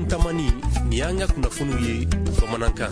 tamani ni y'an ka kunnafoniw ye bamanankan.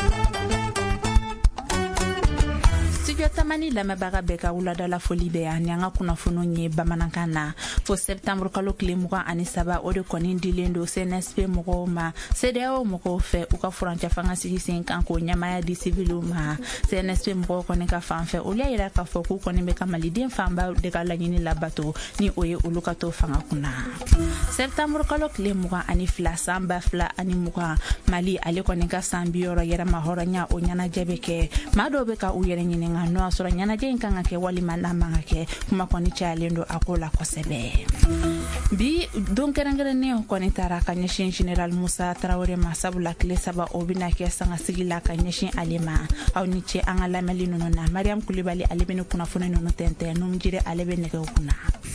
Studio Tamani lamɛnbaga bɛɛ ka wuladala foli bɛ yan ni an ka kunnafoniw ye bamanankan na. Fo septembre kalo tile 23 o de kɔni dilen do CNSP mɔgɔw ma CEDEAO mɔgɔw fɛ u ka furancɛ fanga sigi sen kan ko ɲamaya di civiliw ma. CNSP mɔgɔw kɔni ka fanfɛ olu y'a yira k'a fɔ k'u kɔni bɛ ka maliden fanba de ka laɲini labato ni o ye olu ka to fanga kunna. Septembre kalo tile 22 san 2020 Mali ale kɔni ka san 60 yɛrɛma hɔrɔnya o ɲɛnajɛ bɛ kɛ. Maa dɔw bɛ ka u yɛrɛ ɲininka n'o y'a sɔrɔ ɲɛnajɛ in kan ka kɛ walima n'a man ka kɛ kuma kɔni cayalen do a ko la kosɛbɛ. Bi don kɛrɛnkɛrɛnnen kɔni taara ka ɲɛsin General Musa Traoré ma sabula tile 3 o bɛna kɛ sangasigi la ka ɲɛsin ale ma. Aw ni ce an ka lamɛnli ninnu na Mariam Kulibali ale bɛ ni kunnafoni ninnu tɛntɛn Numjire ale bɛ nɛgɛw kunna.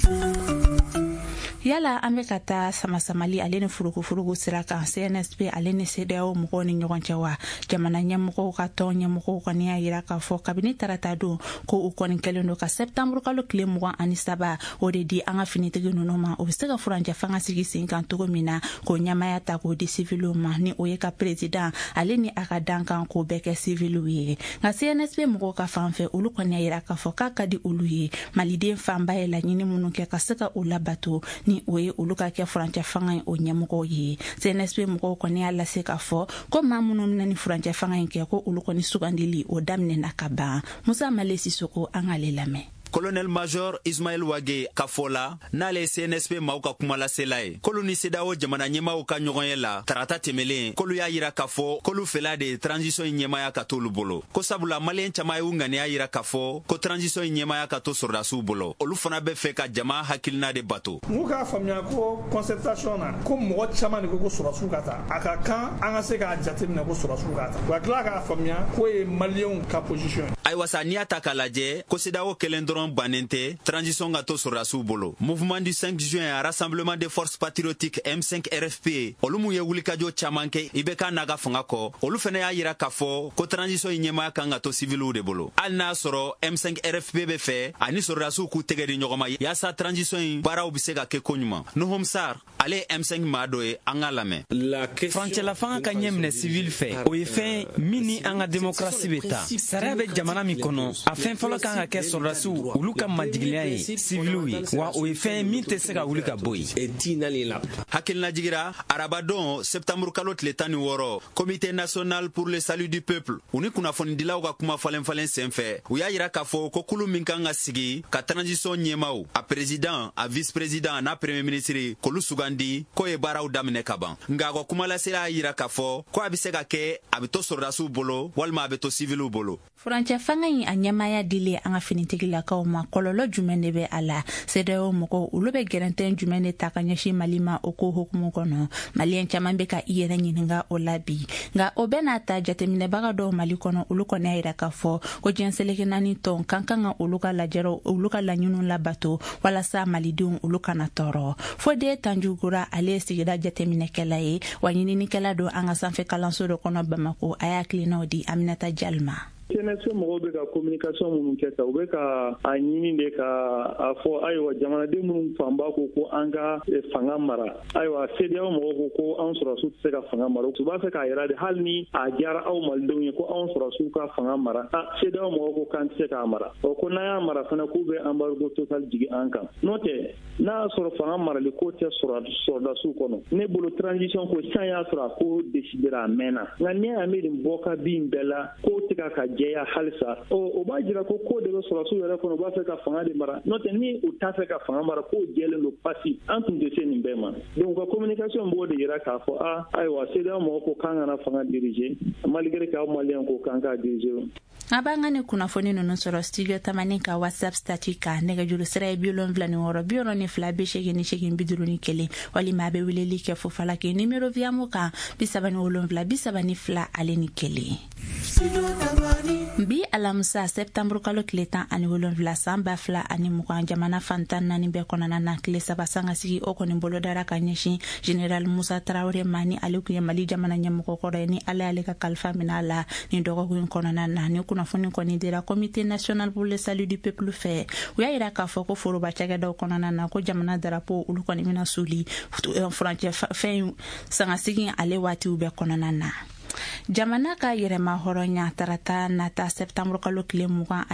Yala an bɛ ka taa samasamali ale ni furugu sira kan CNSP ale ni CEDEAO mɔgɔw ni ɲɔgɔn cɛ wa jamana ɲɛmɔgɔw ka tɔn ɲɛmɔgɔw kɔni y'a yira k'a fɔ kabini tarata don ko u kɔni kɛlen do ka septembre kalo tile 23 o de di an ka finitigi ninnu ma o bɛ se ka furancɛ fanga sigi sen kan cogo min na ko ɲamaya ta k'o di civiliw ma ni o ye ka président ale ni a ka dankan k'o bɛɛ kɛ civiliw ye nka CNSP mɔgɔw ka fanfɛ olu kɔni y'a yira k'a fɔ k'a ka di olu ye maliden fanba ye laɲini minnu kɛ ka se ka o labato ni o ye olu ka kɛ furancɛ fanga in o ɲɛmɔgɔw ye CNSP mɔgɔw kɔni y'a lase k'a fɔ ko maa minnu bɛna ni furancɛ fanga in kɛ ko olu kɔni sugandili o daminɛna ka ban Musa Male Sisoko an k'ale lamɛn. Colonel Major Ismaël Wage ka fɔ la n'ale CNSP maaw ka kuma lasela ye k'olu ni CEDEAO jamana ɲɛmaaw ka ɲɔgɔnye la tarata tɛmɛlen k'olu y'a yira k'a fɔ k'olu fɛla de transition in ɲɛmaya ka t'olu bolo ko sabula maliyɛn caman ye u ŋaniya yira k'a fɔ ko transition in ɲɛmaya ka to sɔrɔdasiw bolo olu fana bɛ fɛ ka jama hakilina de bato. N'u k'a faamuya ko concertation na ko mɔgɔ caman de ko sɔrɔdasiw ka taa a ka kan an ka se k'a jateminɛ ko sɔrɔdasiw ka taa wa tila k'a faamuya k'o ye maliyɛnw ka position. Ayiwa sa n'i y'a ta k'a lajɛ ko CEDEAO kelen dɔrɔn bannen tɛ transition ka to sɔrɔdasiw bolo. Mouvement du 5 juin a Rassemblement des forces patriotiques M5 RFP olu mun ye wulikajɔ caman kɛ i bɛ k'a n'a ka fanga kɔ olu fana y'a yira k'a fɔ ko transition in ɲɛmaya kan ka to civiliw de bolo. Hali n'a sɔrɔ M5 RFP bɛ fɛ ani sɔrɔdasiw k'u tɛgɛ di ɲɔgɔn ma yaasa transition in baaraw bɛ se ka kɛ koɲuman. Nuhum Sar ale ye M5 maa dɔ ye an ka lamɛn. Furancɛla fanga ka ɲɛ minɛ civil fɛ o ye fɛn min ni an ka démocratie bɛ taa sariya bɛ jamana min kɔnɔ a fɛn fɔlɔ kan ka kɛ sɔrɔdasiw olu ka majigiliya ye civiliw ye wa o ye fɛn min tɛ se ka wuli ka bɔ yen. Hakilina jigira araba don septembre kalo tile 16 comité national pour le salut du peuple u ni kunnafonidilaw ka kuma falen senfɛ u y'a yira k'a fɔ ko kulu min kan ka sigi ka transition ɲɛmaw a président a vice président n'a premier ministre k'olu sugandi k'o ye baaraw daminɛ ka ban nka a ka kuma lasela y'a yira k'a fɔ ko a bɛ se ka kɛ a bɛ to sɔrɔdasiw bolo walima a bɛ to civiliw bolo. furancɛ fanga in a ɲɛmaya dili an ka finitigilakaw ma kɔlɔlɔ jumɛn de bɛ a la CEDEAO mɔgɔw olu bɛ gɛrɛntɛn jumɛn de ta ka ɲɛsin Mali ma o ko hukumu kɔnɔ maliyɛn caman bɛ ka i yɛrɛ ɲininka o la bi nka o bɛɛ n'a ta jateminɛbaga dɔw Mali kɔnɔ olu kɔni y'a yira k'a fɔ ko diɲɛ seleke naani tɔn kan ka olu ka lajɛrɛw olu ka laɲiniw labato walasa malidenw olu kana tɔɔrɔ Fode Tanjugura ale ye sigida jateminɛkɛla ye wa ɲininikɛla don an ka sanfɛ kalanso dɔ kɔnɔ Bamako a y'a hakilinaw di Aminata Jalma. CNSP mɔgɔw bɛ ka communication minnu kɛ ta u bɛ ka a ɲini de ka a fɔ ayiwa jamanaden minnu fanba ko an ka fanga mara ayiwa CEDEAO mɔgɔw ko anw sɔrɔdasiw tɛ se ka fanga mara u b'a fɛ k'a yira de hali ni a diyara aw malidenw ye ko anw sɔrɔdasiw ka fanga mara CEDEAO mɔgɔw ko k'an tɛ se k'a mara ko n'an y'a mara fana k'u bɛ embargo total jigin an kan n'o tɛ n'a y'a sɔrɔ fanga marali ko tɛ sɔrɔdasiw kɔnɔ ne bolo transition ko sisan y'a sɔrɔ a ko décidera a mɛnna nka ne y'a mɛn nin bɔ ka bin bɛɛ la k'o tɛ ka jɛya halisa o b'a jira ko de bɛ sɔrɔdasiw yɛrɛ kɔnɔ u b'a fɛ ka fanga de mara n'o tɛ ni u t'a fɛ ka fanga mara k'o jɛlen don pasi an tun tɛ se nin bɛɛ ma donc ka communication b'o de yira k'a fɔ ayiwa CEDEAO mɔgɔw ko k'an kana fanga diriger malgré que aw maliyɛnw ko k'an k'a diriger. A b'an ka ni kunnafoni ninnu sɔrɔ studio Tamani ka WhatsApp statut kan nɛgɛjuru sira ye 76 82 51 walima a bɛ weleli kɛ Fofalaki numéro Viamo kan 77 32 ale ni 1. bi alamisa septembre kalo tile 17 san 2020 jamana fantan naani bɛɛ kɔnɔna na tile 3 sanga sigi o kɔni bolo dara ka ɲɛsin General Musa Traoré mani ale kun ye Mali jamana ɲɛmɔgɔ kɔrɔ ye ni ale ka kalifa minɛ a la ni dɔgɔkun kɔnɔna na ni kunnafoni kɔni dira Comité national pour le salut du peuple fɛ u y'a yira k'a fɔ ko foroba cakɛdaw kɔnɔna na ko jamana drapeau olu kɔni bɛna suli furancɛ fɛn sanga sigi ale waatiw bɛɛ kɔnɔna na. Jamana ka yɛrɛma hɔrɔnya tarata nata septembre kalo tile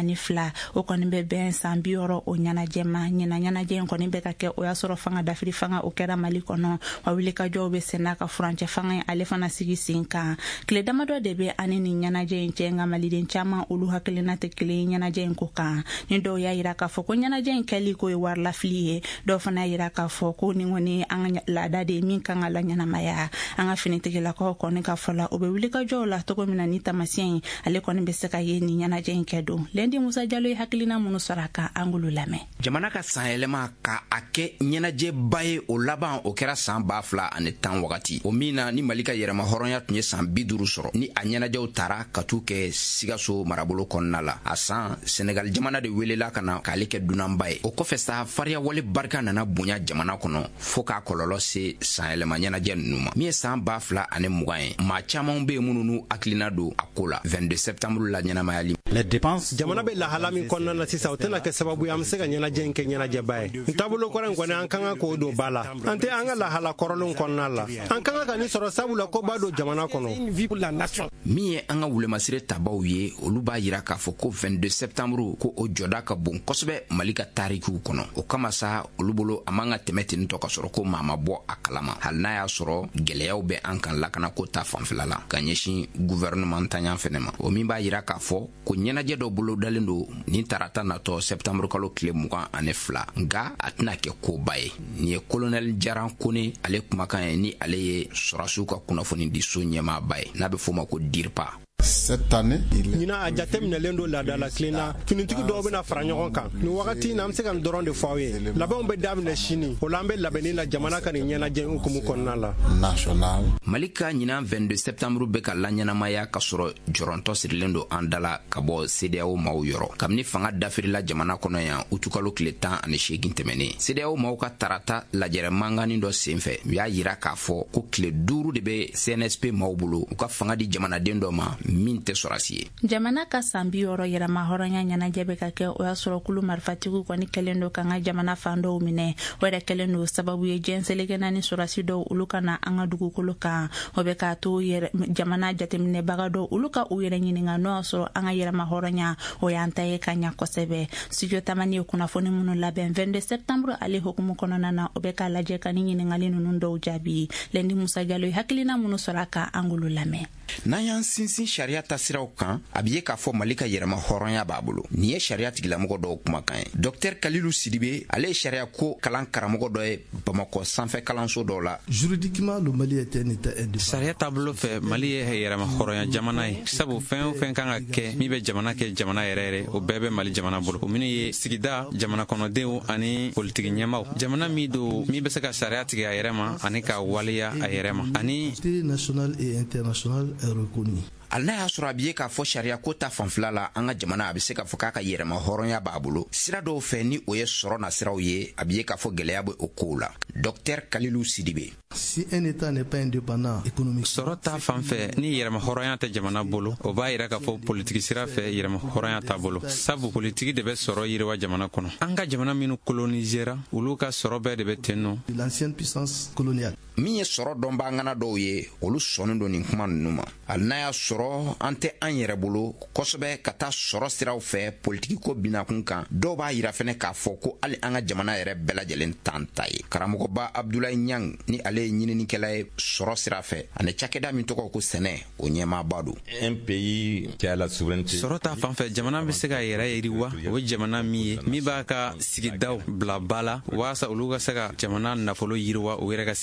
22 o kɔni bɛ bɛn san 60 o ɲɛnajɛ ma ɲɛnajɛ kɔni bɛ ka kɛ o y'a sɔrɔ fanga dafiri fanga o kɛra Mali kɔnɔ wa wuli ka jɔw bɛ senna ka furancɛ fanga ale fana sigi sen kan tile damadɔ de bɛ ani ni ɲɛnajɛ in cɛ nka maliden caman olu hakilina tɛ kelen ɲɛnajɛ in ko kan ni dɔw y'a yira k'a fɔ ko ɲɛnajɛ in kɛli ko ye warilafili ye dɔw fana y'a yira k'a fɔ ko ni kɔni an ka laada de min kan ka la ɲɛnamaya an ka finitigilakaw kɔni ka fɔla o bɛ wuli ka jɔw la togo mina ni tamasiyɛn ale kɔni bɛ se ka ye ni ɲɛnajɛ in kɛ don Lendi Musa Jalo ye hakilina minnu sɔrɔ a kan an golo lamɛn. Jamana ka san yɛlɛma ka a kɛ ɲɛnajɛba ye o laban o kɛra san 2010 wagati o min na ni Mali ka yɛrɛma hɔrɔnya tun ye san 50 sɔrɔ ni a ɲɛnajɛw taara ka t'u kɛ Sigaso marabolo kɔnɔna la a san Senegal jamana de welela ka na k'ale kɛ dunanba ye o kɔfɛ sa fariya wale barika nana bonya jamana kɔnɔ fo k'a kɔlɔlɔ se san yɛlɛma ɲɛnajɛ ninnu ma min ye san 2020 ye maa caman bɛ minnu n'u hakilina don a ko la 22 septembre la ɲɛnamayali les dépenses jamana bɛ lahala min kɔnɔna na sisan o tɛna kɛ sababu ye an bɛ se ka ɲɛnajɛ in kɛ ɲɛnajɛba ye n taabolo kɔrɔ in kɔni an kan ka k'o don ba la an tɛ an ka lahala kɔrɔlenw kɔnɔna la an kan ka nin sɔrɔ sabula ko b'a don jamana kɔnɔ min ye an ka wulemasire tabaw ye olu b'a yira k'a fɔ ko 22 septembre ko o jɔda ka bon kosɛbɛ Mali ka tarikiw kɔnɔ o kama sa olu bolo a man ka tɛmɛ ten tɔ ka sɔrɔ ko maa ma bɔ a kalama hali n'a y'a sɔrɔ gɛlɛyaw bɛ an kan lakana ko ta fanfɛla la ka ɲɛsin gouvernement tanyan fɛnɛ ma o min b'a yira k'a fɔ ko ɲɛnajɛ dɔ bolo dalen don ni tarata natɔ septembre kalo tile 22 nka a tɛna kɛ koba ye ni ye colonel Jaran Kone ale kumakan ye ni ale ye sɔrɔsiw ka kunnafoni di so ɲɛmaaba ye n'a bɛ fɔ ma ko DIRPA. Cette année, Nina a jateminɛlen don laadala kilenna finitigi dɔw bɛna fara ɲɔgɔn kan nin wagati na an bɛ se ka nin dɔrɔn de fɔ aw ye labɛnw bɛ daminɛ sini o la an bɛ labɛnni la jamana ka nin ɲɛnajɛ hukumu kɔnɔna la national Mali ka ɲinan 22 septembre bɛ ka laɲɛnamaya ka sɔrɔ jɔrɔntɔ sirilen don an dala ka bɔ CEDEAO maaw yɔrɔ kabini fanga dafirila jamana kɔnɔ yan utukalo tile 18 tɛmɛnen CEDEAO maaw ka tarata lajɛrɛ mangani dɔ senfɛ u y'a yira k'a fɔ ko tile 5 de bɛ CNSP maaw bolo u ka fanga di jamanaden dɔ ma min tɛ sɔrɔsi ye jamana ka san 60 yɛrɛma hɔrɔnya ɲɛnajɛ bɛ ka kɛ o y'a sɔrɔ kulu marifatigiw kɔni kɛlen don kan ka jamana fan dɔw minɛ o yɛrɛ kɛlen don sababu ye jɛnselegɛnna ni sɔrɔsi dɔw olu kana an ka dugukolo kan o bɛ k'a to jamana jateminɛbaga dɔw olu ka u yɛrɛ ɲininka n'o y'a sɔrɔ an ka yɛrɛma hɔrɔnya o y'an ta ye ka ɲa kosɛbɛ studio tamani ye kunnafoni minnu labɛn 22 septembre ale hukumu kɔnɔna na o bɛ k'a lajɛ ka ni ɲiningali ninnu dɔw jaabi Lendi Musa Jalo ye hakilina minnu sɔrɔ a kan an golo lamɛn. N'an y'an sinsin sariya tasiraw kan a bɛ ye k'a fɔ Mali ka yɛrɛma hɔrɔnya b'a bolo nin ye sariya tigilamɔgɔ dɔw kumakan ye Dr Kalilu Sidibe ale ye sariya ko kalan karamɔgɔ dɔ ye Bamakɔ sanfɛ kalanso dɔw la juridiquement le Mali est un état indépendant sariya taabolo fɛ Mali ye yɛrɛma hɔrɔnya jamana ye sabu fɛn o fɛn kan ka kɛ min bɛ jamana kɛ jamana yɛrɛ o bɛɛ bɛ Mali jamana bolo o minnu ye sigida jamana kɔnɔdenw ani politiki ɲɛmaw jamana min don min bɛ se ka sariya tigɛ a yɛrɛ ma ani ka waleya a yɛrɛ ma ani national et international est reconnu. Hali n'a y'a sɔrɔ a bɛ ye k'a fɔ sariya ko ta fanfɛla la an ka jamana a bɛ se k'a fɔ k'a ka yɛrɛma hɔrɔnya b'a bolo sira dɔw fɛ ni o ye sɔrɔ nasiraw ye a bɛ ye k'a fɔ gɛlɛya bɛ o kow la Dr Kalilu Sidibe. Si un état n'est pas indépendant économiquement sɔrɔ ta fan fɛ ni yɛrɛma hɔrɔnya tɛ jamana bolo o b'a yira k'a fɔ politiki sira fɛ yɛrɛma hɔrɔnya t'a bolo sabu politiki de bɛ sɔrɔ yiriwa jamana kɔnɔ an ka jamana minnu colonisera olu ka sɔrɔ bɛɛ de bɛ ten nɔ l'ancienne puissance coloniale min ye sɔrɔ dɔnbagana dɔw ye olu sɔnnen don nin kuma ninnu ma hali n'a y'a sɔrɔ an tɛ an yɛrɛ bolo kosɛbɛ ka taa sɔrɔ siraw fɛ politiki ko binakun kan dɔw b'a yira fɛnɛ k'a fɔ ko hali an ka jamana yɛrɛ bɛɛ lajɛlen t'an ta ye karamɔgɔba Abdulayi Ɲang ni ale ye ɲininikɛla ye sɔrɔ sira fɛ ani cakɛda min tɔgɔ ko sɛnɛ o ɲɛmaaba don un pays qui a la souveraineté sɔrɔ ta fan fɛ jamana bɛ se ka yɛrɛ yiriwa o ye jamana min ye min b'a ka sigidaw bila ba la waasa olu ka se ka jamana nafolo yiriwa o yɛrɛ ka sigida la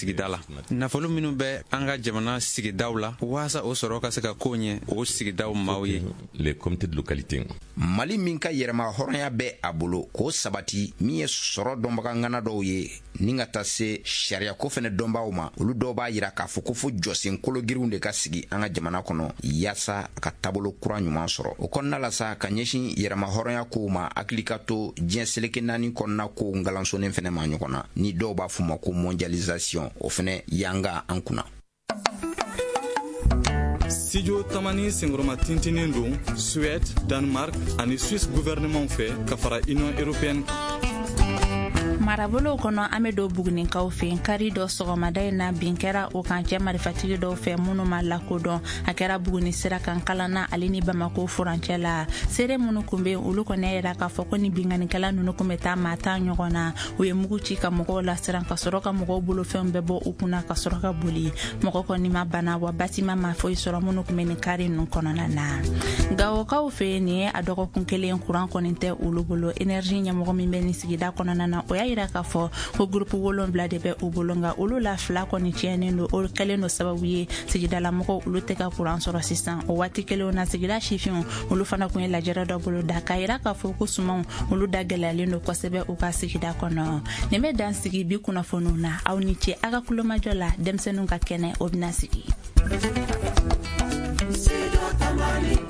nafolo minnu bɛ an ka jamana sigidaw la waasa o sɔrɔ ka se ka ko ɲɛ o sigidaw maaw ye. Les comités de localité. Mali min ka yɛrɛma hɔrɔnya bɛ a bolo k'o sabati min ye sɔrɔ dɔnbaga ŋana dɔw ye ni ka taa se sariya ko fɛnɛ dɔnbaaw ma olu dɔw b'a yira k'a fɔ ko fo jɔsen kologirinw de ka sigi an ka jamana kɔnɔ yaasa a ka taabolo kura ɲuman sɔrɔ o kɔnɔna la sa ka ɲɛsin yɛrɛma hɔrɔnya kow ma hakili ka to diɲɛ seleke naani kɔnɔna kow ngalansonen fɛnɛ ma ɲɔgɔn na ni dɔw b'a fɔ ma ko mondialisation o fɛnɛ yanga an kunna. Studio Tamani Sengroma tintinin don Suède, Danemark ani Suisse gouvernement fɛ ka fara Union européenne. marabolo kono ame do bugnin kaw fe kari do sogomada na binkera o kan cɛ marifatigi dɔw fɛ minnu ma lakodɔn a kɛra buguni sira kan kalana ale ni Bamako furancɛ la sere minnu kun bɛ olu kɔnɛ yɛrɛ k'a fɔ ko ni binganikɛla ninnu kun bɛ taa maa ta ɲɔgɔn na u ye mugu ci ka mɔgɔw lasiran ka sɔrɔ ka mɔgɔw bolo fɛnw bɛɛ bɔ u kunna ka sɔrɔ ka boli mɔgɔ kɔni ma bana wa batima ma foyi sɔrɔ minnu kun bɛ ni kari ninnu kɔnɔna na gawokaw fɛ nin ye a dɔgɔkun kelen kuran kɔni tɛ olu bolo énergie ɲɛmɔgɔ min bɛ ni sigida kɔnɔna na o y'a yira k'a fɔ ko groupe 7 de bɛ u bolo nka olu la fila kɔni tiɲɛnen don o kɛlen do sababu ye sigidala mɔgɔw olu tɛ ka kuran sɔrɔ sisan o waati kelen na sigida sifinw olu fana kun ye lajɛrɛ dɔ bolo da k'a yira k'a fɔ ko sumanw olu da gɛlɛyalen do kosɛbɛ u ka sigida kɔnɔ nin bɛ dan sigi bi kunnafoniw na aw ni ce a ka kulomajɔ la denmisɛnninw ka kɛnɛ o bɛna sigi.